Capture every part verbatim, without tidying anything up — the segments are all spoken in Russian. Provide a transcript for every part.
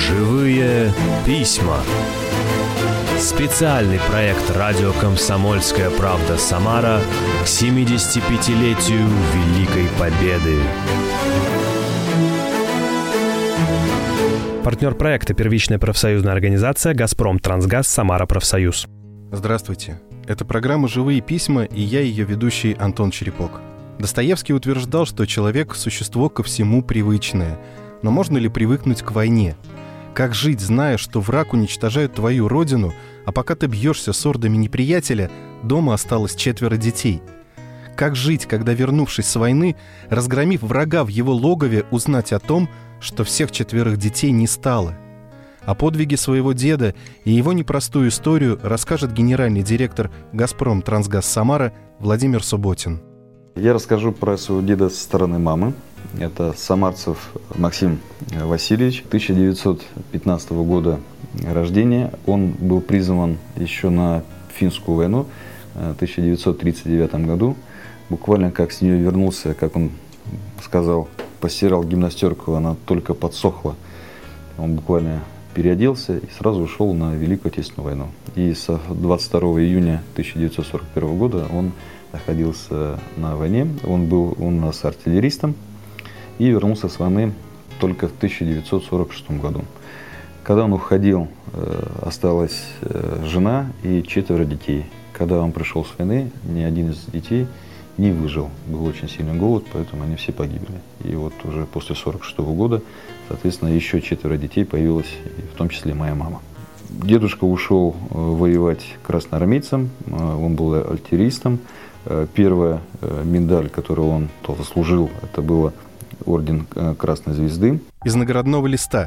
Живые письма. Специальный проект радио «Комсомольская правда» Самара к семидесятипятилетию Великой Победы. Партнер проекта — первичная профсоюзная организация «Газпром Трансгаз Самара Профсоюз». Здравствуйте. Это программа «Живые письма» и я, ее ведущий Антон Черепок. Достоевский утверждал, что человек — существо ко всему привычное. Но можно ли привыкнуть к войне? Как жить, зная, что враг уничтожает твою родину, а пока ты бьешься с ордами неприятеля, дома осталось четверо детей? Как жить, когда, вернувшись с войны, разгромив врага в его логове, узнать о том, что всех четверых детей не стало? О подвиге своего деда и его непростую историю расскажет генеральный директор «Газпром Трансгаз Самара» Владимир Субботин. Я расскажу про своего деда со стороны мамы. Это Самарцев Максим Васильевич, тысяча девятьсот пятнадцатого года рождения. Он был призван еще на финскую войну в тысяча девятьсот тридцать девятом году. Буквально как с нее вернулся, как он сказал, постирал гимнастерку, она только подсохла. Он буквально переоделся и сразу ушел на Великую Отечественную войну. И с двадцать второго июня тысяча девятьсот сорок первого года он находился на войне. Он был у нас артиллеристом и вернулся с войны только в тысяча девятьсот сорок шестом году. Когда он уходил, осталась жена и четверо детей. Когда он пришел с войны, ни один из детей не выжил. Был очень сильный голод, поэтому они все погибли. И вот уже после сорок шестого года, соответственно, еще четверо детей появилось, в том числе моя мама. Дедушка ушел воевать красноармейцем, он был артиллеристом. Первая медаль, которую он заслужил, это было орден Красной Звезды. Из наградного листа.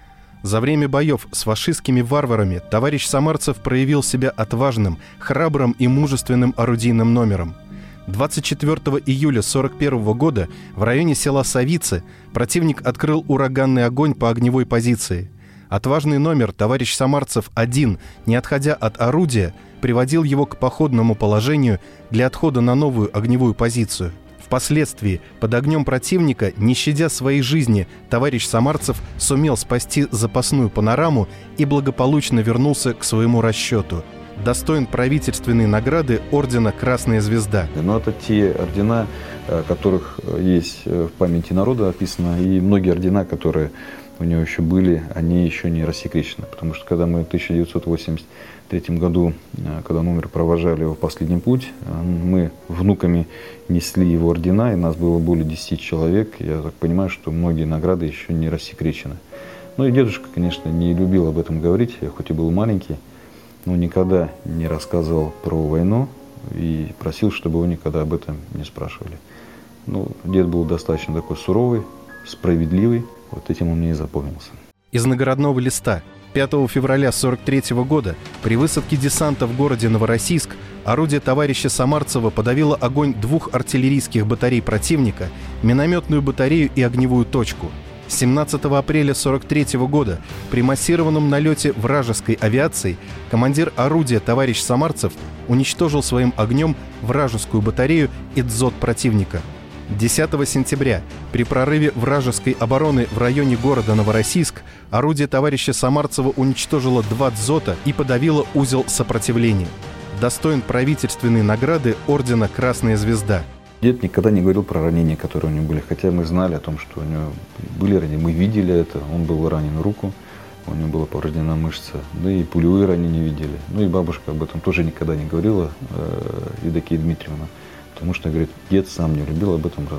За время боев с фашистскими варварами товарищ Самарцев проявил себя отважным, храбрым и мужественным орудийным номером. двадцать четвёртого июля сорок первого года в районе села Савицы противник открыл ураганный огонь по огневой позиции. Отважный номер товарищ Самарцев один, не отходя от орудия, приводил его к походному положению для отхода на новую огневую позицию. Впоследствии, под огнем противника, не щадя своей жизни, товарищ Самарцев сумел спасти запасную панораму и благополучно вернулся к своему расчету. Достоин правительственной награды ордена «Красная Звезда». Но это те ордена, которых есть в памяти народа описано, и многие ордена, которые у него еще были, они еще не рассекречены. Потому что когда мы в тысяча девятьсот восемьдесят третьем году, когда он умер, провожали его в последний путь, мы внуками несли его ордена, и нас было более десяти человек. Я так понимаю, что многие награды еще не рассекречены. Ну и дедушка, конечно, не любил об этом говорить, хоть и был маленький, но никогда не рассказывал про войну и просил, чтобы его никогда об этом не спрашивали. Ну, дед был достаточно такой суровый, справедливый, вот этим он мне и запомнился. Из наградного листа. пятого февраля сорок третьего года при высадке десанта в городе Новороссийск орудие товарища Самарцева подавило огонь двух артиллерийских батарей противника, минометную батарею и огневую точку. семнадцатого апреля сорок третьего года при массированном налете вражеской авиации командир орудия товарищ Самарцев уничтожил своим огнем вражескую батарею и дзот противника. десятого сентября при прорыве вражеской обороны в районе города Новороссийск орудие товарища Самарцева уничтожило два дзота и подавило узел сопротивления. Достоин правительственной награды ордена «Красная Звезда». Дед никогда не говорил про ранения, которые у него были, хотя мы знали о том, что у него были ранения, мы видели это, он был ранен в руку, у него была повреждена мышца, да и пулевые ранения видели. Ну и бабушка об этом тоже никогда не говорила, Евдокия Дмитриевна, потому что, говорит, дед сам не любил об этом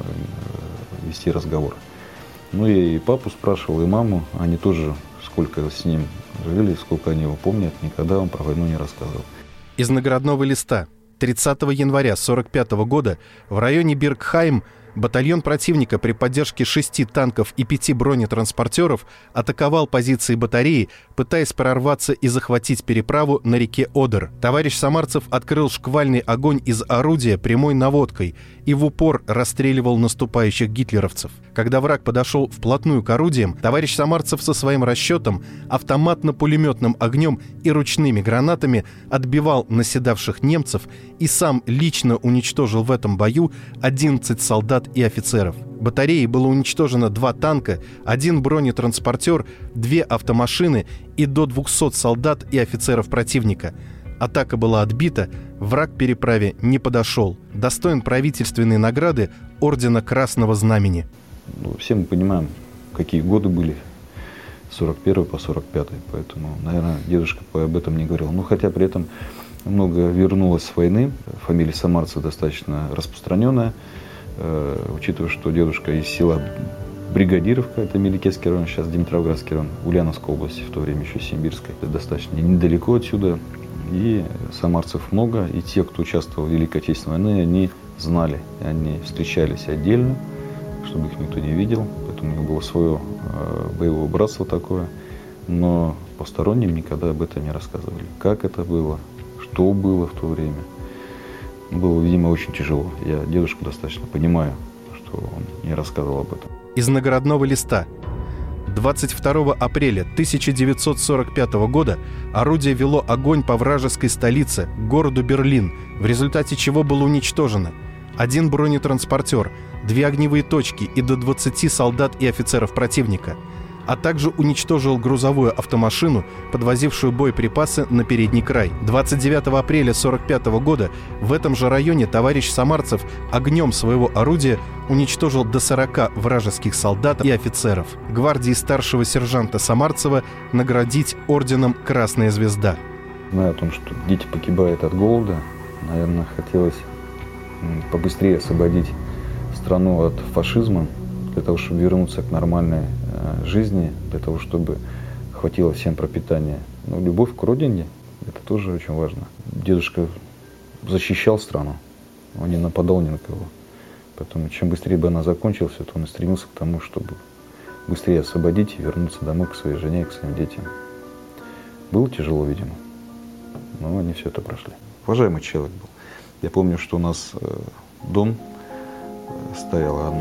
вести разговор. Ну и папу спрашивал, и маму, они тоже сколько с ним жили, сколько они его помнят, никогда он про войну не рассказывал. Из наградного листа. тридцатого января сорок пятого года в районе Бергхайм батальон противника при поддержке шести танков и пяти бронетранспортеров атаковал позиции батареи, пытаясь прорваться и захватить переправу на реке Одер. Товарищ Самарцев открыл шквальный огонь из орудия прямой наводкой и в упор расстреливал наступающих гитлеровцев. Когда враг подошел вплотную к орудиям, товарищ Самарцев со своим расчетом, автоматно-пулеметным огнем и ручными гранатами отбивал наседавших немцев и сам лично уничтожил в этом бою одиннадцать солдат солдат и офицеров. Батареей было уничтожено два танка, один бронетранспортер, две автомашины и до двухсот солдат и офицеров противника. Атака была отбита, враг к переправе не подошел. Достоин правительственной награды Ордена Красного Знамени. Ну, все мы понимаем, какие годы были, с сорок первого по сорок пятый, поэтому, наверное, дедушка об этом не говорил. Но хотя при этом много вернулось с войны, фамилия Самарцев достаточно распространенная, э, учитывая, что дедушка из села Бригадировка, это Меликесский район, сейчас Димитровградский район, Ульяновской области, в то время еще Симбирской, это достаточно недалеко отсюда. И самарцев много, и те, кто участвовал в Великой Отечественной войне, они знали, они встречались отдельно, чтобы их никто не видел, поэтому у них было свое э, боевое братство такое, но посторонним никогда об этом не рассказывали. Как это было, что было в то время. Было, видимо, очень тяжело. Я дедушку достаточно понимаю, что он не рассказывал об этом. Из наградного листа. двадцать второго апреля тысяча девятьсот сорок пятого года орудие вело огонь по вражеской столице, городу Берлин, в результате чего было уничтожено один бронетранспортер, две огневые точки и до двадцати солдат и офицеров противника, а также уничтожил грузовую автомашину, подвозившую боеприпасы на передний край. двадцать девятого апреля сорок пятого года в этом же районе товарищ Самарцев огнем своего орудия уничтожил до сорока вражеских солдат и офицеров. Гвардии старшего сержанта Самарцева наградить орденом «Красная звезда». Зная о том, что дети погибают от голода, наверное, хотелось побыстрее освободить страну от фашизма, для того, чтобы вернуться к нормальной э, жизни, для того, чтобы хватило всем пропитания. Но любовь к родине, это тоже очень важно. Дедушка защищал страну, он не нападал ни на кого. Поэтому чем быстрее бы она закончилась, то он и стремился к тому, чтобы быстрее освободить и вернуться домой к своей жене и к своим детям. Было тяжело, видимо, но они все это прошли. Уважаемый человек был. Я помню, что у нас э, дом стоял, а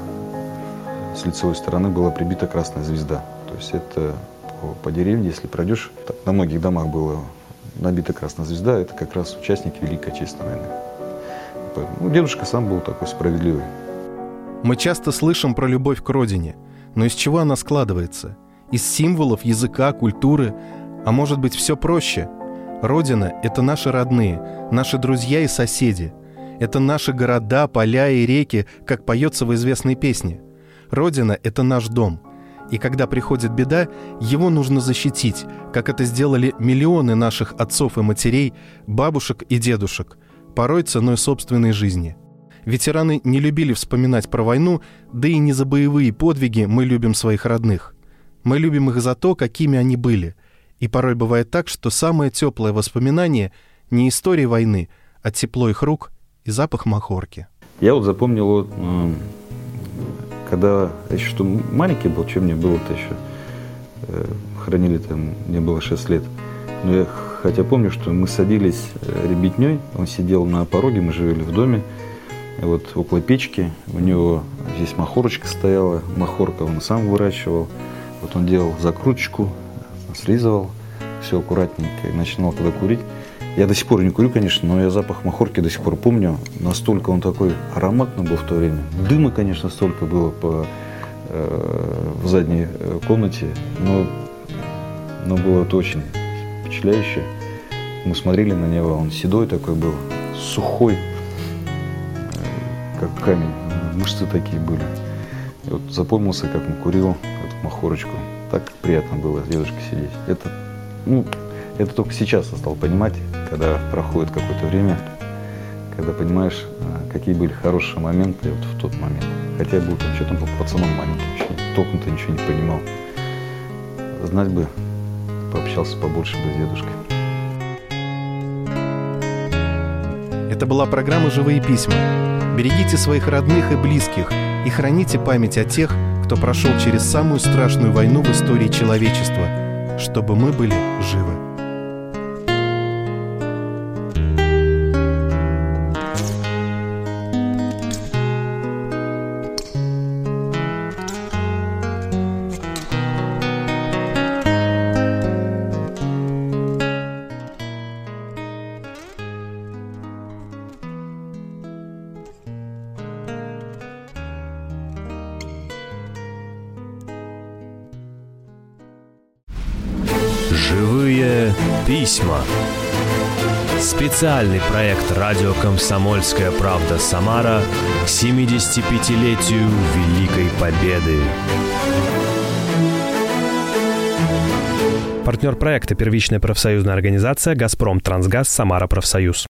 на, с лицевой стороны была прибита красная звезда. То есть это по, по деревне, если пройдешь, так, на многих домах была набита красная звезда, это как раз участники Великой Отечественной войны. Ну, дедушка сам был такой справедливый. Мы часто слышим про любовь к родине, но из чего она складывается? Из символов, языка, культуры? А может быть, все проще? Родина — это наши родные, наши друзья и соседи. Это наши города, поля и реки, как поется в известной песне. Родина — это наш дом. И когда приходит беда, его нужно защитить, как это сделали миллионы наших отцов и матерей, бабушек и дедушек, порой ценой собственной жизни. Ветераны не любили вспоминать про войну, да и не за боевые подвиги мы любим своих родных. Мы любим их за то, какими они были. И порой бывает так, что самое теплое воспоминание не история войны, а тепло их рук и запах махорки. Я вот запомнил, когда я еще что маленький был, что мне было-то еще, хранили там, мне было шесть лет. Но я хотя помню, что мы садились ребятней, он сидел на пороге, мы жили в доме, и вот около печки, у него здесь махорочка стояла, махорка он сам выращивал, вот он делал закруточку, слизывал, все аккуратненько, и начинал когда курить. Я до сих пор не курю, конечно, но я запах махорки до сих пор помню. Настолько он такой ароматный был в то время. Дыма, конечно, столько было по, э, в задней комнате, но, но было это очень впечатляюще. Мы смотрели на него, он седой такой был, сухой, э, как камень, мышцы такие были. И вот запомнился, как он курил эту махорочку. Так приятно было с дедушкой сидеть. Это, ну, это только сейчас я стал понимать, когда проходит какое-то время, когда понимаешь, какие были хорошие моменты вот в тот момент. Хотя я был там, что там был пацаном маленьким, вообще толком-то ничего не понимал. Знать бы, пообщался побольше бы с дедушкой. Это была программа «Живые письма». Берегите своих родных и близких и храните память о тех, кто прошел через самую страшную войну в истории человечества, чтобы мы были живы. Живые письма. Специальный проект «Радио Комсомольская правда. Самара» к семидесятипятилетию Великой Победы. Партнер проекта — первичная профсоюзная организация «Газпром Трансгаз Самара Профсоюз».